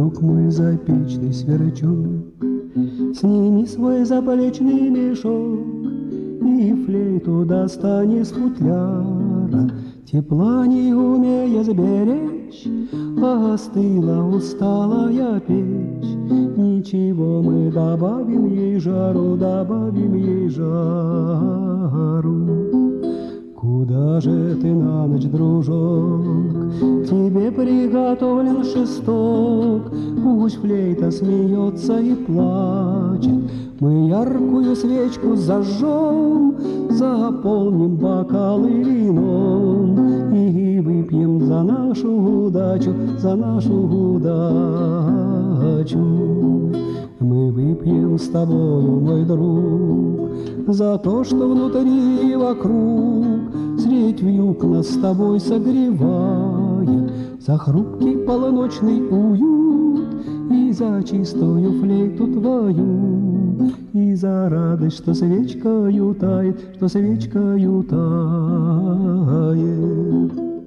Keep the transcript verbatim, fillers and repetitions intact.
друг мой запечный сверчок, сними свой заплечный мешок и флейту достань из футляра. Тепла не умея сберечь, остыла усталая печь. Ничего, мы добавим ей жару, добавим ей жару. Куда же ты на ночь, дружок? Тебе приготовлен шесток. Пусть флейта смеется и плачет. Мы яркую свечку зажжем, заполним бокалы вином и выпьем за нашу удачу, за нашу удачу. Мы выпьем с тобою, мой друг, за то, что внутри и вокруг средь вьюг нас с тобой согревает, за хрупкий полуночный уют и за чистую флейту твою, и за радость, что свечкою тает, что свечкою тает.